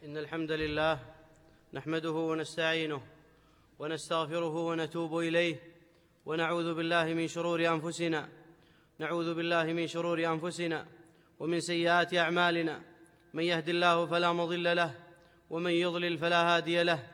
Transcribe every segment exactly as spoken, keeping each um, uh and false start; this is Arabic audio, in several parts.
إن الحمد لله نحمده ونستعينه ونستغفره ونتوب إليه ونعوذ بالله من شرور أنفسنا نعوذ بالله من شرور أنفسنا ومن سيئات أعمالنا. من يهد الله فلا مضل له ومن يضلل فلا هادي له،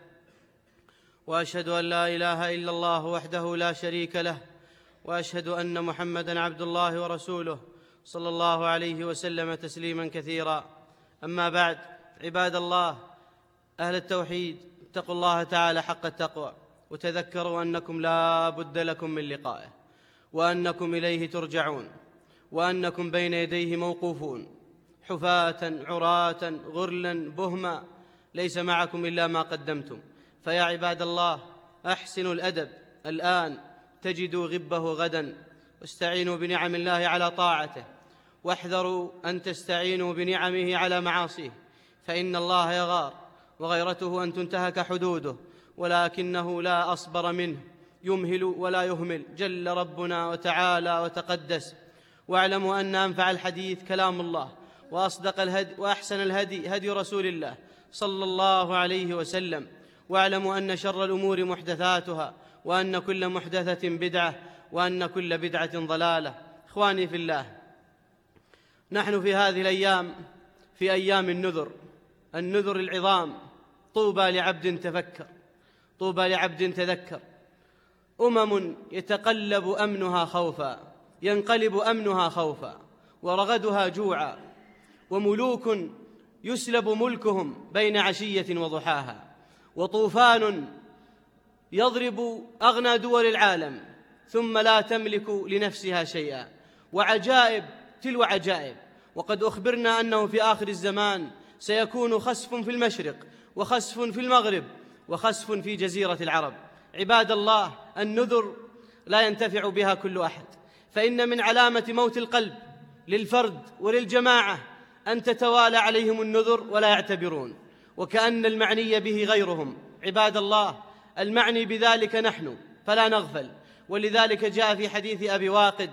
وأشهد أن لا إله إلا الله وحده لا شريك له، وأشهد أن محمدًا عبد الله ورسوله صلى الله عليه وسلم تسليمًا كثيرا. أما بعد، عباد الله أهل التوحيد، اتقوا الله تعالى حق التقوى، وتذكروا أنكم لا بد لكم من لقائه، وأنكم إليه ترجعون، وأنكم بين يديه موقوفون حفاة عراة غرلا بهما، ليس معكم إلا ما قدمتم. فيا عباد الله، أحسنوا الأدب الآن تجدوا غبه غدا، واستعينوا بنعم الله على طاعته، واحذروا أن تستعينوا بنعمه على معاصيه، فإن الله يغار وغيرته أن تنتهك حدوده، ولكنه لا أصبر منه، يمهل ولا يهمل جل ربنا وتعالى وتقدس. واعلموا أن أنفع الحديث كلام الله، وأصدق الهدي وأحسن الهدي هدي رسول الله صلى الله عليه وسلم. واعلموا أن شر الأمور محدثاتها، وأن كل محدثة بدعة، وأن كل بدعة ضلالة. إخواني في الله، نحن في هذه الأيام في أيام النذر، النذر العظام. طوبى لعبد تفكر، طوبى لعبد تذكر. أمم يتقلب أمنها خوفا، ينقلب أمنها خوفا، ورغدها جوعا، وملوك يسلب ملكهم بين عشية وضحاها، وطوفان يضرب أغنى دول العالم ثم لا تملك لنفسها شيئا، وعجائب تلو عجائب. وقد أخبرنا أنه في آخر الزمان سيكون خسف في المشرق، وخسف في المغرب، وخسف في جزيرة العرب. عباد الله، النذر لا ينتفع بها كل أحد، فإن من علامة موت القلب للفرد وللجماعة أن تتوالى عليهم النذر ولا يعتبرون، وكأن المعني به غيرهم. عباد الله، المعني بذلك نحن، فلا نغفل. ولذلك جاء في حديث أبي واقد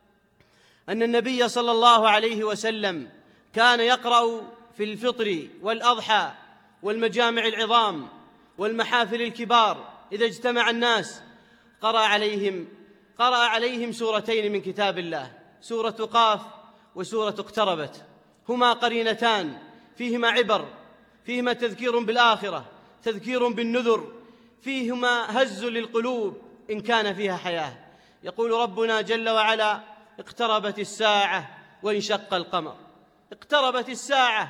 أن النبي صلى الله عليه وسلم كان يقرأ في الفطر والأضحى والمجامع العظام والمحافل الكبار إذا اجتمع الناس، قرأ عليهم قرأ عليهم سورتين من كتاب الله، سورة قاف وسورة اقتربت، هما قرينتان فيهما عبر، فيهما تذكير بالآخرة، تذكير بالنذر، فيهما هز للقلوب إن كان فيها حياة. يقول ربنا جل وعلا: اقتربت الساعة وانشق القمر. اقتربت الساعة.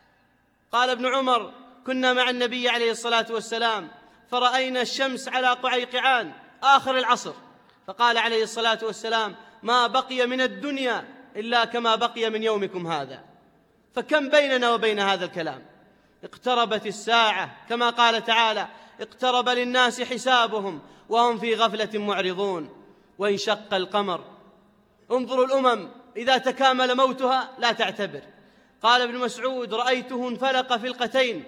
قال ابن عمر: كنا مع النبي عليه الصلاة والسلام فرأينا الشمس على قعيقعان آخر العصر، فقال عليه الصلاة والسلام: ما بقي من الدنيا إلا كما بقي من يومكم هذا. فكم بيننا وبين هذا الكلام؟ اقتربت الساعة، كما قال تعالى: اقترب للناس حسابهم وهم في غفلة معرضون. وانشق القمر. انظروا الأمم إذا تكامل موتها لا تعتبر. قال ابن مسعود: رأيته انفلق فلقتين،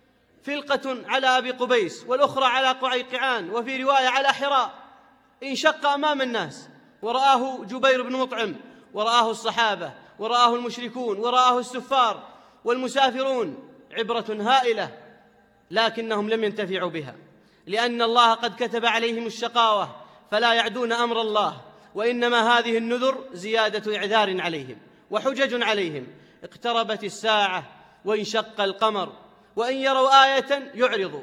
فلقة على أبي قبيس والأخرى على قعيقعان، وفي رواية على حراء. انشق أمام الناس، ورآه جبير بن مطعم، ورآه الصحابة، ورآه المشركون، ورآه السفار والمسافرون. عبرة هائلة، لكنهم لم ينتفعوا بها، لأن الله قد كتب عليهم الشقاوة فلا يعدون أمر الله، وإنما هذه النذر زيادة إعذار عليهم وحجج عليهم. اقتربت الساعة وانشق القمر، وإن يروا آية يعرضوا.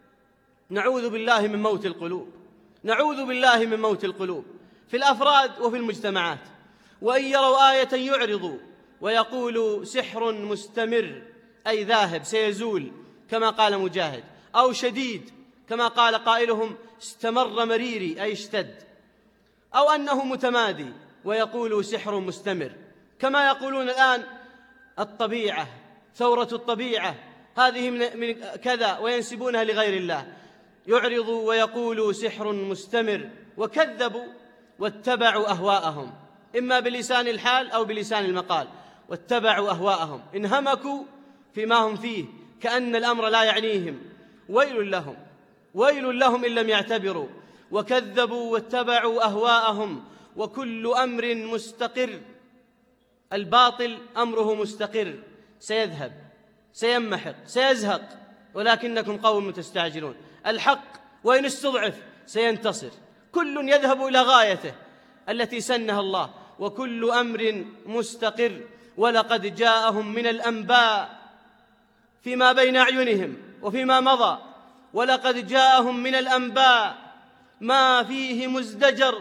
نعوذ بالله من موت القلوب، نعوذ بالله من موت القلوب في الأفراد وفي المجتمعات. وإن يروا آية يعرضوا ويقولوا: سحر مستمر، أي ذاهب سيزول كما قال مجاهد، أو شديد كما قال قائلهم: استمر مريري، أي اشتد، أو أنه متمادي، ويقولوا سحر مستمر، كما يقولون الآن الطبيعة، ثورة الطبيعة، هذه من كذا، وينسبونها لغير الله. يعرضوا ويقولوا سحر مستمر، وكذبوا واتبعوا أهواءهم، إما بلسان الحال أو بلسان المقال. واتبعوا أهواءهم، انهمكوا فيما هم فيه كأن الأمر لا يعنيهم. ويل لهم، ويل لهم إن لم يعتبروا. وكذبوا واتبعوا أهواءهم، وكل أمر مستقر. الباطل أمره مستقر، سيذهب سيمحق سيزهق، ولكنكم قوم تستعجلون. الحق وإن استضعف سينتصر، كل يذهب إلى غايته التي سنها الله، وكل أمر مستقر. ولقد جاءهم من الأنباء فيما بين أعينهم وفيما مضى، ولقد جاءهم من الأنباء ما فيه مزدجر،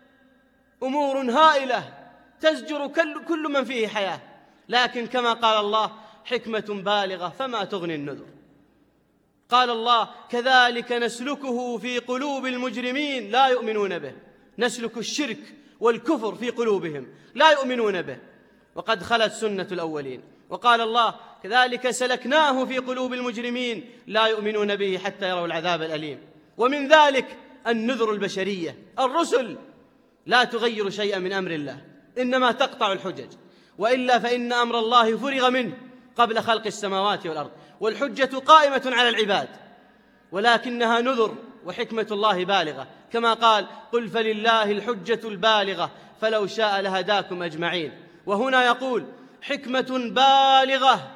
أمور هائلة تزجر كل من فيه حياة، لكن كما قال الله حكمة بالغة فما تغني النذر. قال الله كذلك نسلكه في قلوب المجرمين لا يؤمنون به، نسلك الشرك والكفر في قلوبهم لا يؤمنون به، وقد خلت سنة الأولين. وقال الله كذلك سلكناه في قلوب المجرمين لا يؤمنون به حتى يروا العذاب الأليم. ومن ذلك النذر البشرية، الرسل لا تغير شيئا من أمر الله، إنما تقطع الحجج، وإلا فإن أمر الله فرغ منه قبل خلق السماوات والأرض، والحجة قائمة على العباد، ولكنها نذر، وحكمة الله بالغة، كما قال قل فلله الحجة البالغة فلو شاء لهداكم أجمعين. وهنا يقول حكمة بالغة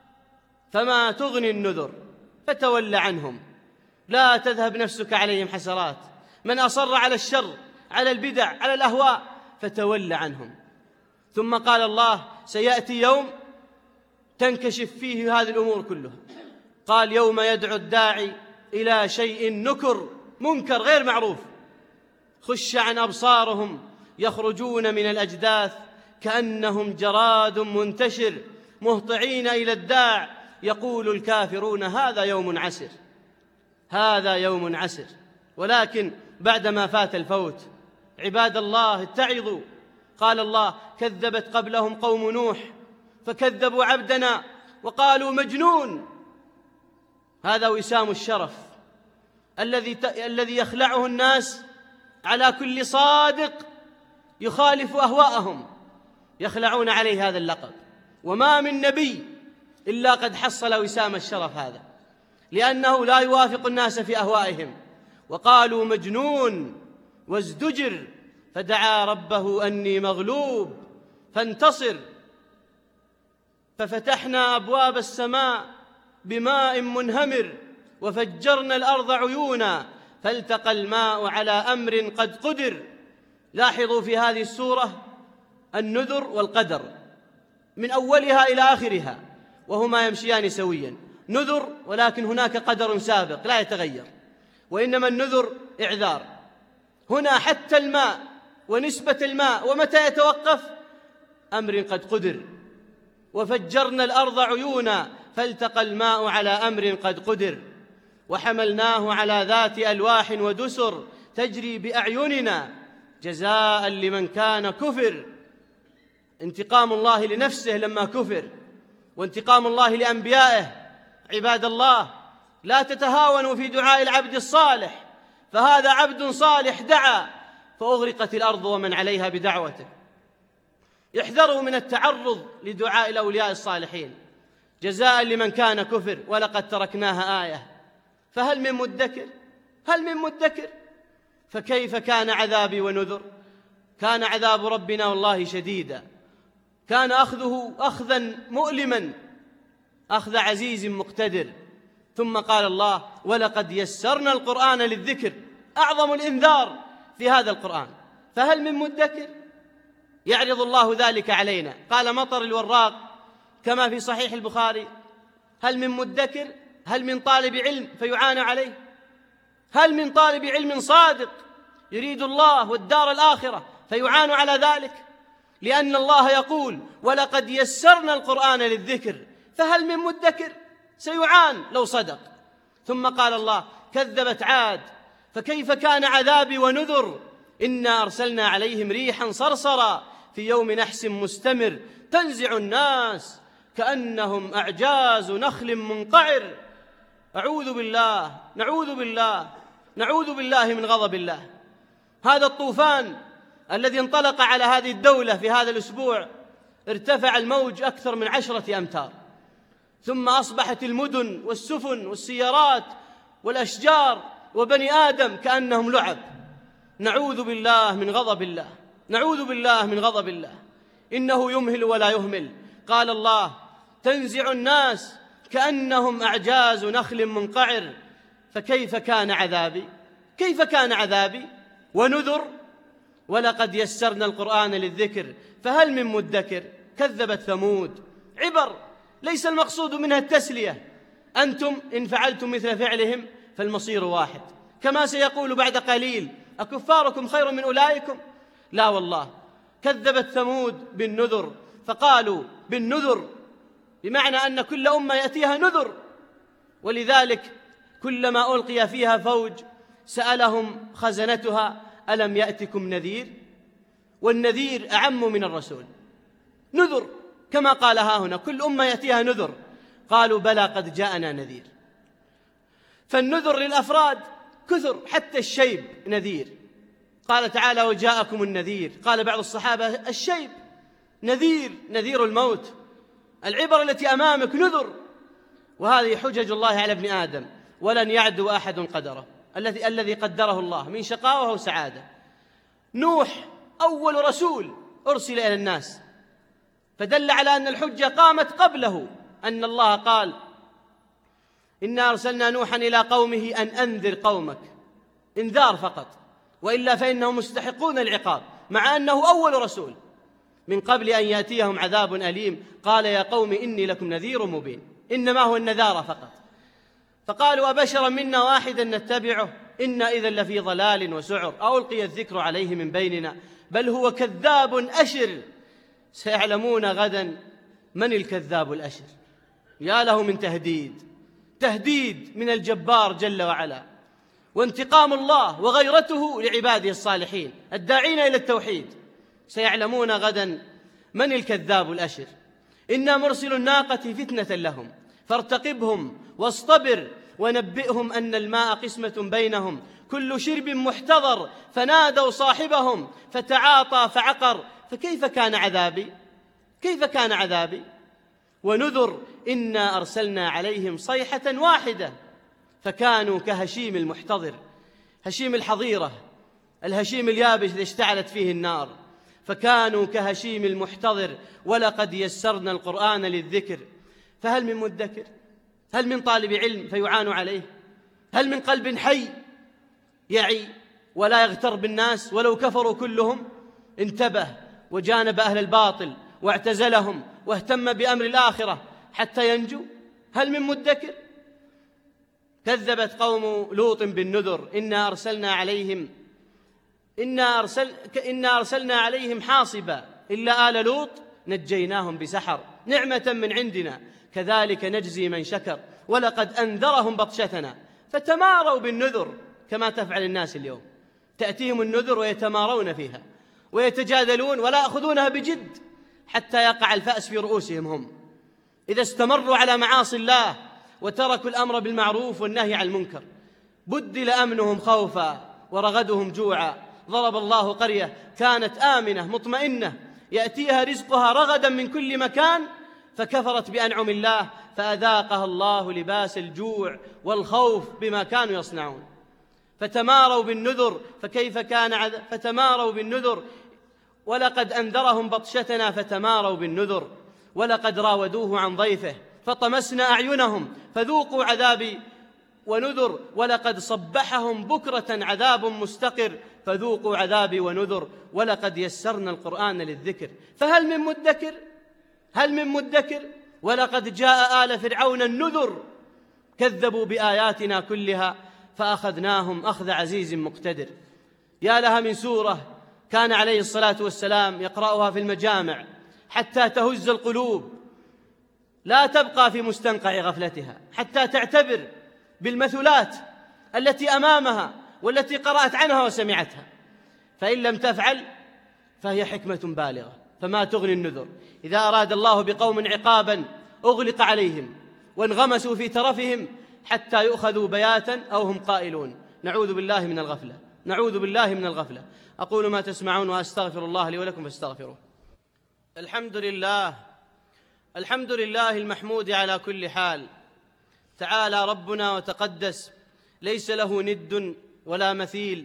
فما تغني النذر فتول عنهم، لا تذهب نفسك عليهم حسرات. من أصر على الشر على البدع على الأهواء فتول عنهم. ثم قال الله سيأتي يوم تنكشف فيه هذه الأمور كلها، قال يوم يدعو الداعي إلى شيء نكر منكر غير معروف، خش عن أبصارهم يخرجون من الأجداث كأنهم جراد منتشر مهطعين إلى الداع يقول الكافرون هذا يوم عسر، هذا يوم عسر. ولكن بعدما فات الفوت عباد الله اتعظوا. قال الله كذبت قبلهم قوم نوح فكذبوا عبدنا وقالوا مجنون. هذا وسام الشرف الذي الذي يخلعه الناس على كل صادق يخالف أهواءهم، يخلعون عليه هذا اللقب. وما من نبي إلا قد حصل وسام الشرف هذا، لأنه لا يوافق الناس في أهوائهم. وقالوا مجنون وازدجر فدعا ربه أني مغلوب فانتصر، ففتحنا أبواب السماء بماء منهمر وفجرنا الأرض عيونا فالتقى الماء على أمر قد قدر. لاحظوا في هذه السورة النذر والقدر من أولها إلى آخرها وهما يمشيان سويا، نذر ولكن هناك قدر سابق لا يتغير، وإنما النذر إعذار. هنا حتى الماء ونسبة الماء ومتى يتوقف أمر قد قدر. وفجرنا الأرض عيونا فالتقى الماء على أمر قد قدر وحملناه على ذات ألواح ودسر تجري بأعيننا جزاء لمن كان كفر. انتقام الله لنفسه لما كفر، وانتقام الله لأنبيائه. عباد الله لا تتهاونوا في دعاء العبد الصالح، فهذا عبد صالح دعا فأغرقت الأرض ومن عليها بدعوته. احذروا من التعرض لدعاء الأولياء الصالحين. جزاء لمن كان كفر ولقد تركناها آية فهل من مدكر؟ هل من مدكر؟ فكيف كان عذابي ونذر؟ كان عذاب ربنا والله شديدا، كان أخذه أخذا مؤلما، أخذ عزيز مقتدر. ثم قال الله ولقد يسرنا القرآن للذكر، أعظم الإنذار في هذا القرآن، فهل من مدكر؟ يعرض الله ذلك علينا. قال مطر الوراق كما في صحيح البخاري هل من مدكر؟ هل من طالب علم فيعان عليه؟ هل من طالب علم صادق يريد الله والدار الآخرة فيعان على ذلك؟ لأن الله يقول ولقد يسرنا القرآن للذكر، فهل من مدكر؟ سيعان لو صدق. ثم قال الله كذبت عاد فكيف كان عذابي ونذر؟ إنا أرسلنا عليهم ريحا صرصرا في يوم نحس مستمر تنزع الناس كأنهم أعجاز نخل منقعر. أعوذ بالله نعوذ بالله نعوذ بالله من غضب الله. هذا الطوفان الذي انطلق على هذه الدولة في هذا الأسبوع ارتفع الموج أكثر من عشرة أمتار، ثم أصبحت المدن والسفن والسيارات والأشجار وبني آدم كأنهم لعب. نعوذ بالله من غضب الله، نعوذ بالله من غضب الله، إنه يمهل ولا يهمل. قال الله تنزع الناس كأنهم أعجاز نخل منقعر. فكيف كان عذابي؟ كيف كان عذابي؟ ونذر. ولقد يسرنا القرآن للذكر فهل من مدكر. كذبت ثمود. عبر ليس المقصود منها التسلية، أنتم إن فعلتم مثل فعلهم فالمصير واحد، كما سيقول بعد قليل أكفاركم خير من أولئكم؟ لا والله. كذبت ثمود بالنذر، فقالوا بالنذر بمعنى أن كل أمة يأتيها نذر، ولذلك كلما ألقي فيها فوج سألهم خزنتها ألم يأتكم نذير؟ والنذير أعم من الرسول. نذر كما قال ها هنا، كل أمة يأتيها نذر. قالوا بلى قد جاءنا نذير. فالنذر للأفراد كثر، حتى الشيب نذير. قال تعالى وجاءكم النذير. قال بعض الصحابة الشيب نذير، نذير الموت. العبر التي أمامك نذر. وهذه حجج الله على ابن آدم، ولن يعدو أحد قدره الذي الذي قدره الله من شقاوة وسعادة. نوح أول رسول أرسل إلى الناس، فدل على أن الحجة قامت قبله، أن الله قال إنا أرسلنا نوحا إلى قومه أن أنذر قومك، إنذار فقط، وإلا فإنهم مستحقون العقاب، مع أنه أول رسول من قبل أن يأتيهم عذاب أليم. قال يا قوم إني لكم نذير مبين، إنما هو النذار فقط. فقالوا أبشرا منا واحدا نتبعه إنا إذا لفي ضلال وسعر، ألقي الذكر عليه من بيننا بل هو كذاب أشر. سيعلمون غدا من الكذاب الأشر. يا له من تهديد، تهديد من الجبار جل وعلا، وانتقام الله وغيرته لعباده الصالحين الداعين إلى التوحيد. سيعلمون غدا من الكذاب الأشر. إنا مرسل الناقة فتنة لهم فارتقبهم واصطبر ونبئهم أن الماء قسمة بينهم كل شرب محتضر. فنادوا صاحبهم فتعاطى فعقر. فكيف كان عذابي؟ كيف كان عذابي؟ ونذر إنا أرسلنا عليهم صيحة واحدة فكانوا كهشيم المحتضر. هشيم الحظيرة، الهشيم اليابس الذي اشتعلت فيه النار. فكانوا كهشيم المحتضر. ولقد يسرنا القرآن للذكر فهل من مدكر؟ هل من طالب علم فيعان عليه؟ هل من قلب حي يعي ولا يغتر بالناس ولو كفروا كلهم؟ انتبه وجانب أهل الباطل واعتزلهم واهتم بأمر الآخرة حتى ينجو. هل من مدكر؟ كذبت قوم لوط بالنذر إنا أرسلنا عليهم إنا, أرسل إنا أرسلنا عليهم حاصبا إلا آل لوط نجيناهم بسحر نعمة من عندنا كذلك نجزي من شكر. ولقد أنذرهم بطشتنا فتماروا بالنذر كما تفعل الناس اليوم، تأتيهم النذر ويتمارون فيها ويتجادلون ولا يأخذونها بجد حتى يقع الفأس في رؤوسهم هم. إذا استمروا على معاصي الله وتركوا الأمر بالمعروف والنهي عن المنكر بدل أمنهم خوفا ورغدهم جوعا. ضرب الله قرية كانت آمنة مطمئنة يأتيها رزقها رغدا من كل مكان فكفرت بأنعم الله فأذاقها الله لباس الجوع والخوف بما كانوا يصنعون. فتماروا بالنذر فكيف كان عذاب. فتماروا بالنذر ولقد أنذرهم بطشتنا فتماروا بالنذر. ولقد راودوه عن ضيفه فطمسنا أعينهم فذوقوا عذابي ونذر. ولقد صبحهم بكرة عذاب مستقر فذوقوا عذابي ونذر. ولقد يسرنا القرآن للذكر فهل من مدكر؟ هل من مدكر؟ ولقد جاء آل فرعون النذر كذبوا بآياتنا كلها فأخذناهم أخذ عزيز مقتدر. يا لها من سورة كان عليه الصلاة والسلام يقرأها في المجامع حتى تهز القلوب، لا تبقى في مستنقع غفلتها حتى تعتبر بالمثلات التي أمامها والتي قرأت عنها وسمعتها، فإن لم تفعل فهي حكمة بالغة. فما تغني النذر إذا أراد الله بقوم عقابا أغلق عليهم وانغمسوا في ترفهم حتى يؤخذوا بياتا أو هم قائلون. نعوذ بالله من الغفلة، نعوذ بالله من الغفلة. أقول ما تسمعون وأستغفر الله لي ولكم فاستغفروه. الحمد لله، الحمد لله المحمود على كل حال. تعالى ربنا وتقدس، ليس له ند ولا مثيل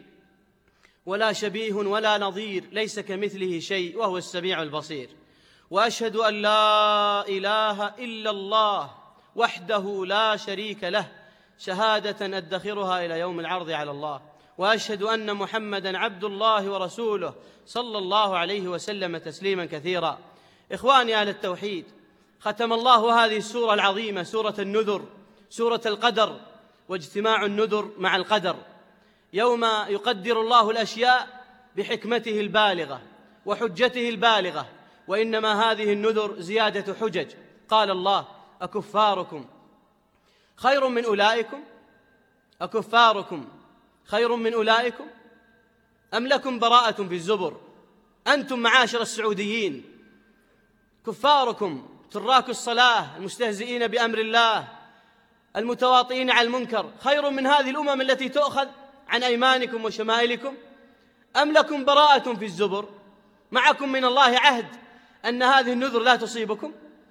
ولا شبيه ولا نظير، ليس كمثله شيء وهو السميع البصير. وأشهد أن لا إله إلا الله وحده لا شريك له شهادة أدخرها إلى يوم العرض على الله، وأشهد أن محمدًا عبد الله ورسوله صلى الله عليه وسلم تسليمًا كثيرا. إخواني أهل التوحيد، ختم الله هذه السورة العظيمة، سورة النذر، سورة القدر، واجتماع النذر مع القدر، يوم يقدر الله الأشياء بحكمته البالغة وحجته البالغة، وإنما هذه النذر زيادة حجج. قال الله: أكفاركم خير من أولئكم أكفاركم خير من أولئكم أم لكم براءة في الزبر. أنتم معاشر السعوديين، كفاركم تراك الصلاة المستهزئين بأمر الله المتواطئين على المنكر خير من هذه الأمم التي تؤخذ عن أيمانكم وشمائلكم، أم لكم براءة في الزبر، معكم من الله عهد أن هذه النذر لا تصيبكم.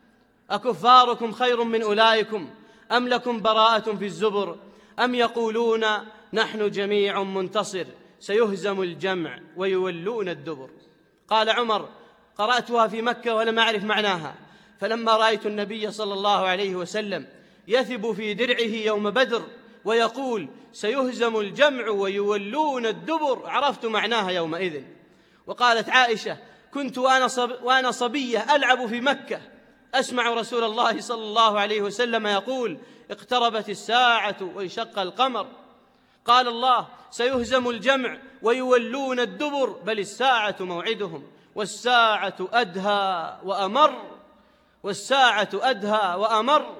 أكفاركم خير من أولئكم أم لكم براءة في الزبر أم يقولون نحن جميع منتصر سيهزم الجمع ويولون الدبر. قال عمر: قرأتها في مكة ولم أعرف معناها، فلما رأيت النبي صلى الله عليه وسلم يثب في درعه يوم بدر ويقول سيهزم الجمع ويولون الدبر عرفت معناها يومئذ. وقالت عائشة: كنت وأنا, صب وأنا صبية ألعب في مكة أسمع رسول الله صلى الله عليه وسلم يقول اقتربت الساعة وانشق القمر. قال الله: سيهزم الجمع ويولون الدبر بل الساعة موعدهم والساعة أدهى وأمر والساعة أدهى وأمر.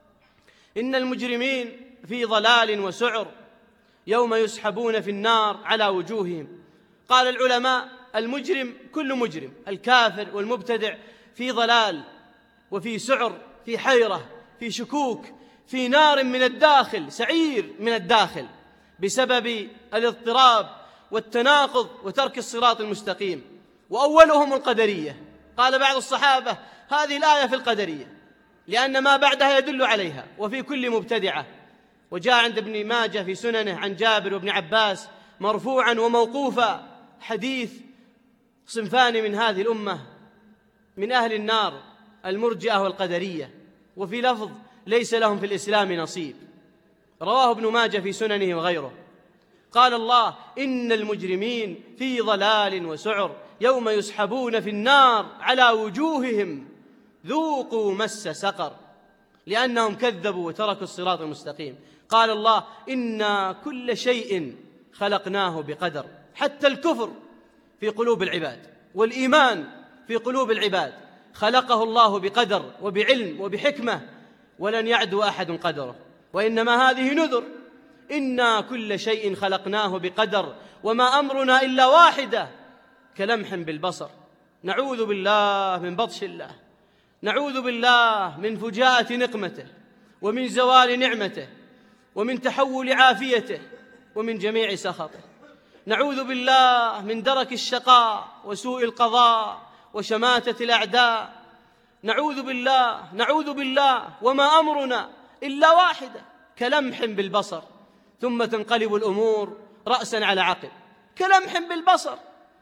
إن المجرمين في ضلال وسعر يوم يسحبون في النار على وجوههم. قال العلماء: المجرم كل مجرم، الكافر والمبتدع في ضلال وفي سعر، في حيرة، في شكوك، في نار من الداخل، سعير من الداخل، بسبب الاضطراب والتناقض وترك الصراط المستقيم. وأولهم القدرية. قال بعض الصحابة: هذه الآية في القدرية لأن ما بعدها يدل عليها، وفي كل مبتدعة. وجاء عند ابن ماجه في سننه عن جابر وابن عباس مرفوعا وموقوفا حديث: صنفان من هذه الأمة من أهل النار، المرجئة والقدرية، وفي لفظ: ليس لهم في الإسلام نصيب. رواه ابن ماجه في سننه وغيره. قال الله: إن المجرمين في ضلال وسعر يوم يسحبون في النار على وجوههم ذوقوا مس سقر، لأنهم كذبوا وتركوا الصراط المستقيم. قال الله: إنا كل شيء خلقناه بقدر، حتى الكفر في قلوب العباد والإيمان في قلوب العباد خلقه الله بقدر وبعلم وبحكمة، ولن يعدو أحد قدره. وإنما هذه نذر: إنا كل شيء خلقناه بقدر وما أمرنا إلا واحدة كلمح بالبصر. نعوذ بالله من بطش الله، نعوذ بالله من فجاءة نقمته ومن زوال نعمته ومن تحول عافيته ومن جميع سخطه. نعوذ بالله من درك الشقاء وسوء القضاء وشماتة الأعداء. نعوذ بالله نعوذ بالله وما أمرنا إلا واحدة كلمح بالبصر، ثم تنقلب الأمور رأسا على عقب، كلمح بالبصر.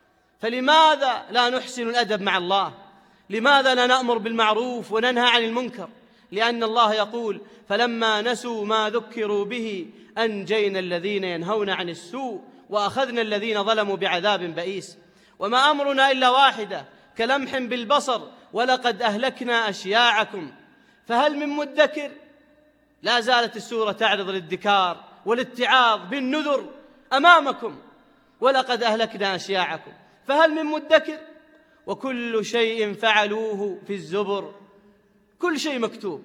فلماذا لا نحسن الأدب مع الله؟ لماذا لا نأمر بالمعروف وننهى عن المنكر؟ لأن الله يقول: فلما نسوا ما ذكروا به أنجينا الذين ينهون عن السوء وأخذنا الذين ظلموا بعذاب بئيس. وما أمرنا إلا واحدة كلمح بالبصر ولقد أهلكنا أشياعكم فهل من مدكر. لا زالت السورة تعرض للذكار والاتعاظ بالنذر أمامكم: ولقد أهلكنا أشياعكم فهل من مدكر. وكل شيء فعلوه في الزبر، كل شيء مكتوب،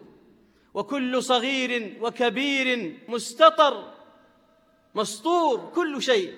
وكل صغير وكبير مستطر مسطور، كل شيء.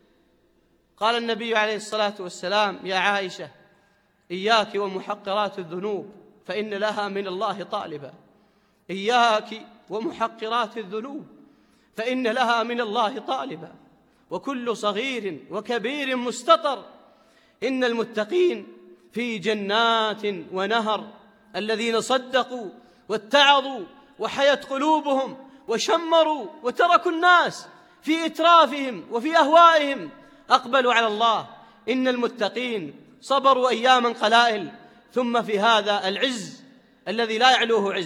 قال النبي عليه الصلاة والسلام: يا عائشة إياك ومحقرات الذنوب فإن لها من الله طالبا. إياك ومحقرات الذنوب فإن لها من الله طالبا. وكل صغير وكبير مستطر. إن المتقين في جنات ونهر، الذين صدقوا واتعظوا وحيت قلوبهم وشمروا وتركوا الناس في إترافهم وفي أهوائهم أقبلوا على الله. إن المتقين صبروا أياما قلائل، ثم في هذا العز الذي لا يعلوه عز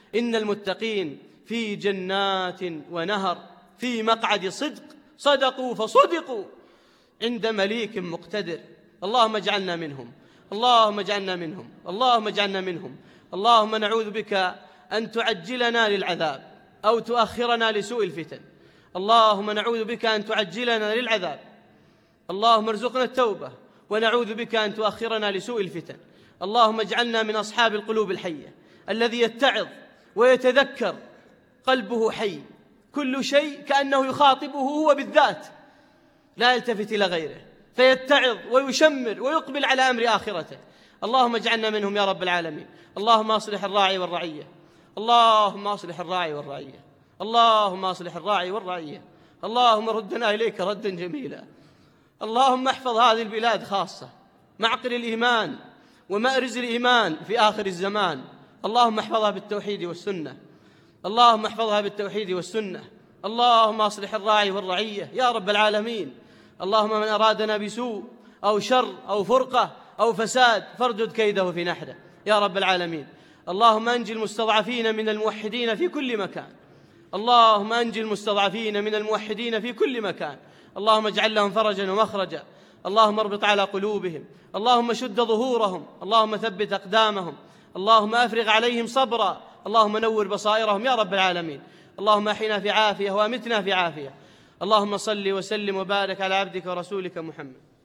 إن المتقين في جنات ونهر في مقعد صدق صدقوا فصدقوا عند مليك مقتدر. اللهم اجعلنا منهم، اللهم اجعلنا منهم، اللهم اجعلنا منهم. اللهم نعوذ بك أن تعجلنا للعذاب أو تؤخرنا لسوء الفتن. اللهم نعوذ بك أن تعجلنا للعذاب. اللهم ارزقنا التوبة، ونعوذ بك أن تؤخرنا لسوء الفتن. اللهم اجعلنا من أصحاب القلوب الحية الذي يتعظ ويتذكر قلبه حي، كل شيء كأنه يخاطبه هو بالذات، لا يلتفت إلى غيره، فيتعظ ويشمر ويقبل على أمر آخرته. اللهم اجعلنا منهم يا رب العالمين. اللهم أصلح الراعي والرعية، اللهم أصلح الراعي والرعية، اللهم أصلح الراعي والرعية. اللهم ردنا إليك ردا جميلا. اللهم احفظ هذه البلاد خاصة، معقل الإيمان ومأرز الإيمان في آخر الزمان. اللهم احفظها بالتوحيد والسنة، اللهم احفظها بالتوحيد والسنة. اللهم أصلح الراعي والرعية يا رب العالمين. اللهم من أرادنا بسوء أو شر أو فرقة أو فساد فاردد كيده في نحره يا رب العالمين. اللهم أنجي المستضعفين من الموحدين في كل مكان، اللهم أنجي المستضعفين من الموحدين في كل مكان. اللهم اجعل لهم فرجا ومخرجا. اللهم اربط على قلوبهم، اللهم شد ظهورهم، اللهم ثبت أقدامهم، اللهم أفرغ عليهم صبرا، اللهم نور بصائرهم يا رب العالمين. اللهم أحينا في عافية وأمتنا في عافية. اللهم صل وسلم وبارك على عبدك ورسولك محمد.